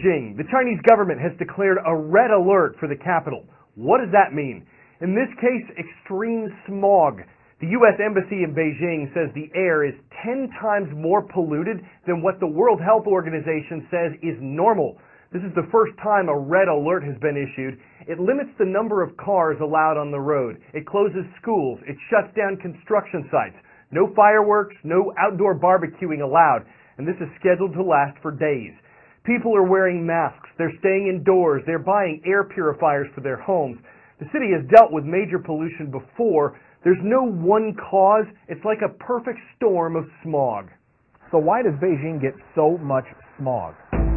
Beijing, the Chinese government has declared a red alert for the capital. What does that mean? In this case, extreme smog. The U.S. Embassy in Beijing says the air is 10 times more polluted than what the World Health Organization says is normal. This is the first time a red alert has been issued. It limits the number of cars allowed on the road. It closes schools. It shuts down construction sites. No fireworks, no outdoor barbecuing allowed. And this is scheduled to last for days. People are wearing masks. They're staying indoors. They're buying air purifiers for their homes. The city has dealt with major pollution before. There's no one cause. It's like a perfect storm of smog. So why does Beijing get so much smog?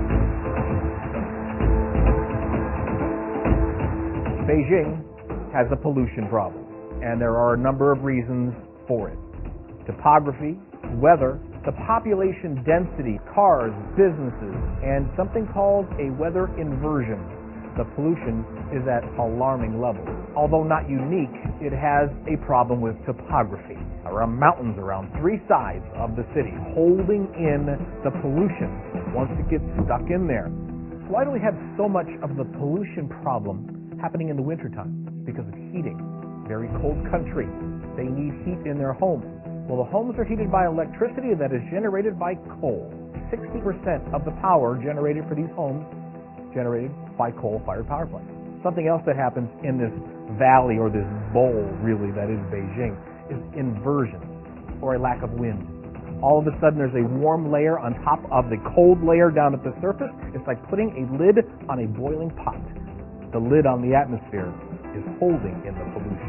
Beijing has a pollution problem, and there are a number of reasons for it. Topography, weather, the population density, cars, businesses, and something called a weather inversion. The pollution is at alarming levels. Although not unique, it has a problem with topography. There are mountains around three sides of the city holding in the pollution once it gets stuck in there. So why do we have so much of the pollution problem happening in the wintertime? Because of heating. Very cold country. They need heat in their homes. Well, the homes are heated by electricity that is generated by coal. 60% of the power generated for these homes generated by coal-fired power plants. Something else that happens in this valley, or this bowl really, that is Beijing, is inversion, or a lack of wind. All of a sudden there's a warm layer on top of the cold layer down at the surface. It's like putting a lid on a boiling pot. The lid on the atmosphere is holding in the pollution.